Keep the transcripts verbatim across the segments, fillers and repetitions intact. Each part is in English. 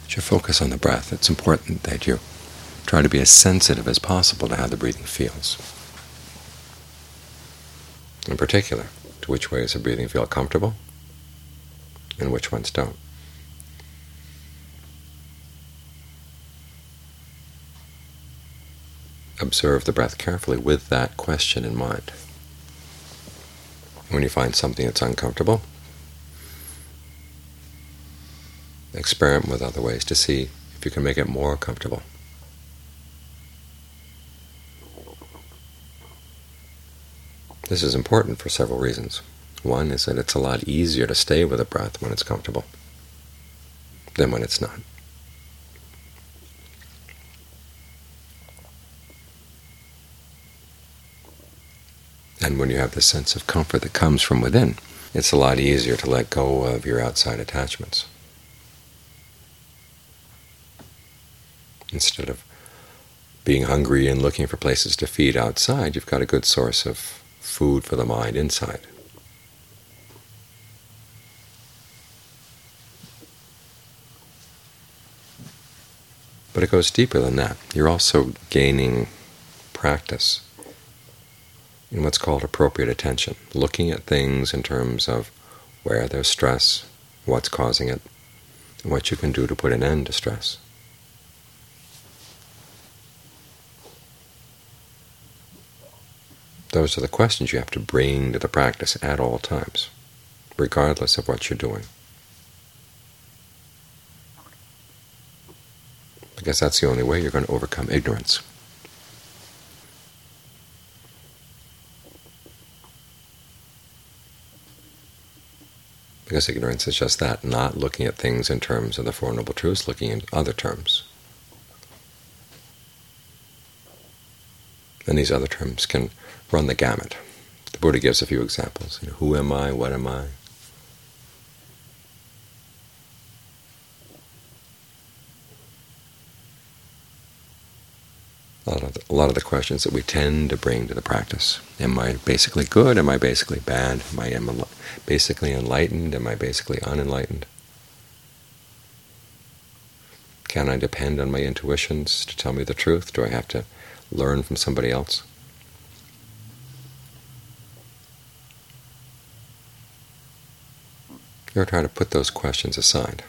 But you focus on the breath. It's important that you try to be as sensitive as possible to how the breathing feels. In particular, to which ways of breathing feel comfortable and which ones don't. Observe the breath carefully with that question in mind. When you find something that's uncomfortable, experiment with other ways to see if you can make it more comfortable. This is important for several reasons. One is that it's a lot easier to stay with a breath when it's comfortable than when it's not. And when you have the sense of comfort that comes from within, it's a lot easier to let go of your outside attachments. Instead of being hungry and looking for places to feed outside, you've got a good source of food for the mind inside. But it goes deeper than that. You're also gaining practice in what's called appropriate attention, looking at things in terms of where there's stress, what's causing it, and what you can do to put an end to stress. Those are the questions you have to bring to the practice at all times, regardless of what you're doing. Because that's the only way you're going to overcome ignorance. Because ignorance is just that, not looking at things in terms of the Four Noble Truths, looking in other terms. And these other terms can run the gamut. The Buddha gives a few examples. You know, who am I? What am I? A lot, of the, a lot of the questions that we tend to bring to the practice. Am I basically good? Am I basically bad? Am I am basically enlightened? Am I basically unenlightened? Can I depend on my intuitions to tell me the truth? Do I have to learn from somebody else? You're trying to put those questions aside.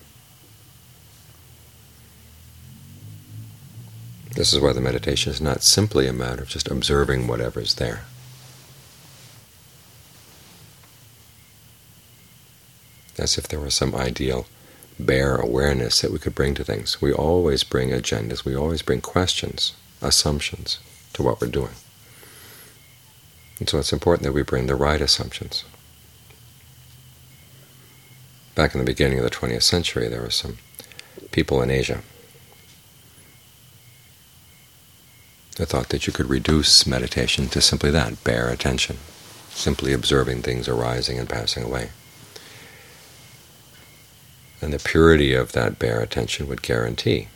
This is why the meditation is not simply a matter of just observing whatever's there. As if there were some ideal bare awareness that we could bring to things. We always bring agendas, we always bring questions, assumptions to what we're doing. And so it's important that we bring the right assumptions. Back in the beginning of the twentieth century, there were some people in Asia who thought that you could reduce meditation to simply that, bare attention, simply observing things arising and passing away. And the purity of that bare attention would guarantee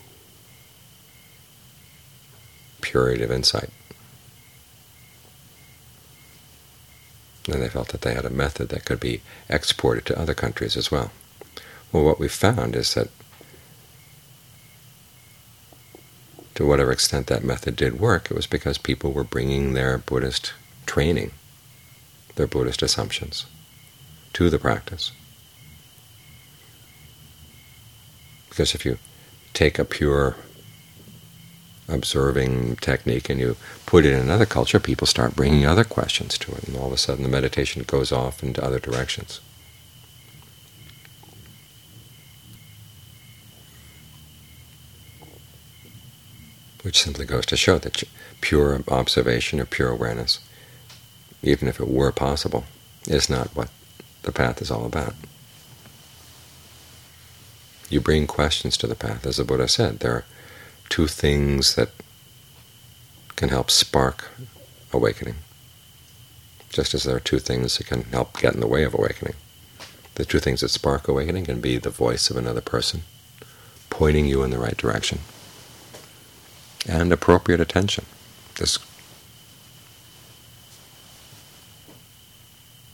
purity of insight. And they felt that they had a method that could be exported to other countries as well. Well, what we found is that to whatever extent that method did work, it was because people were bringing their Buddhist training, their Buddhist assumptions, to the practice. Because if you take a pure observing technique and you put it in another culture, people start bringing other questions to it, and all of a sudden the meditation goes off into other directions. Which simply goes to show that pure observation or pure awareness, even if it were possible, is not what the path is all about. You bring questions to the path. As the Buddha said, there are two things that can help spark awakening, just as there are two things that can help get in the way of awakening. The two things that spark awakening can be the voice of another person pointing you in the right direction, and appropriate attention. This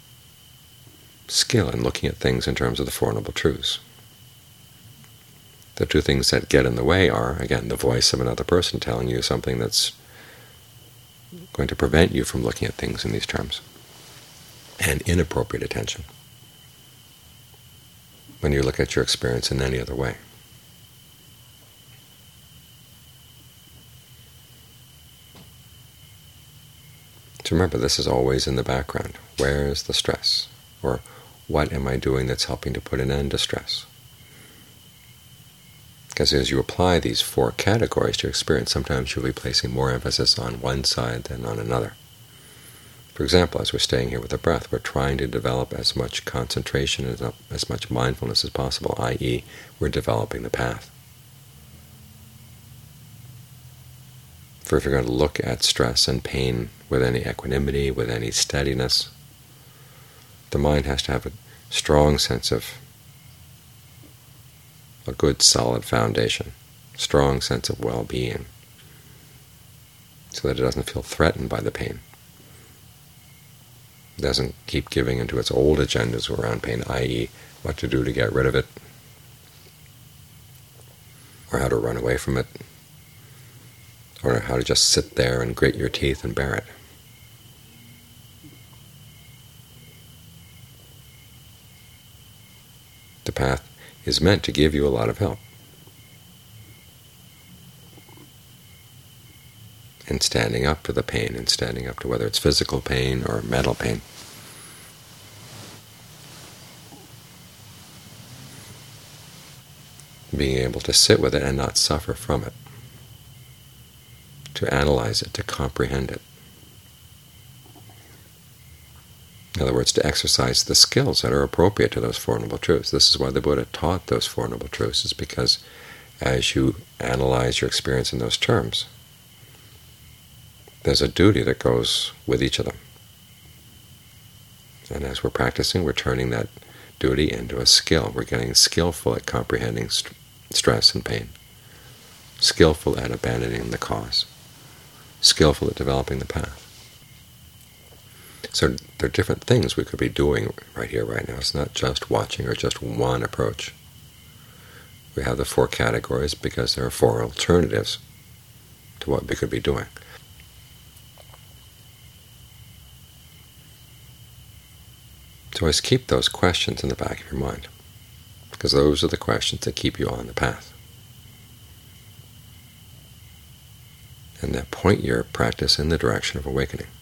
skill in looking at things in terms of the Four Noble Truths. The two things that get in the way are, again, the voice of another person telling you something that's going to prevent you from looking at things in these terms, and inappropriate attention when you look at your experience in any other way. So remember, this is always in the background. Where is the stress? Or what am I doing that's helping to put an end to stress? Because as you apply these four categories to experience, sometimes you'll be placing more emphasis on one side than on another. For example, as we're staying here with the breath, we're trying to develop as much concentration, as, as much mindfulness as possible, that is we're developing the path. For if you're going to look at stress and pain with any equanimity, with any steadiness, the mind has to have a strong sense of a good solid foundation, strong sense of well-being, so that it doesn't feel threatened by the pain. It doesn't keep giving into its old agendas around pain, that is what to do to get rid of it, or how to run away from it, or how to just sit there and grit your teeth and bear it. The path is meant to give you a lot of help in standing up to the pain, and standing up to whether it's physical pain or mental pain. Being able to sit with it and not suffer from it, to analyze it, to comprehend it. In other words, to exercise the skills that are appropriate to those Four Noble Truths. This is why the Buddha taught those Four Noble Truths, is because as you analyze your experience in those terms, there's a duty that goes with each of them. And as we're practicing, we're turning that duty into a skill. We're getting skillful at comprehending st stress and pain, skillful at abandoning the cause, skillful at developing the path. So there are different things we could be doing right here, right now. It's not just watching or just one approach. We have the four categories because there are four alternatives to what we could be doing. So always keep those questions in the back of your mind, because those are the questions that keep you on the path, and that point your practice in the direction of awakening.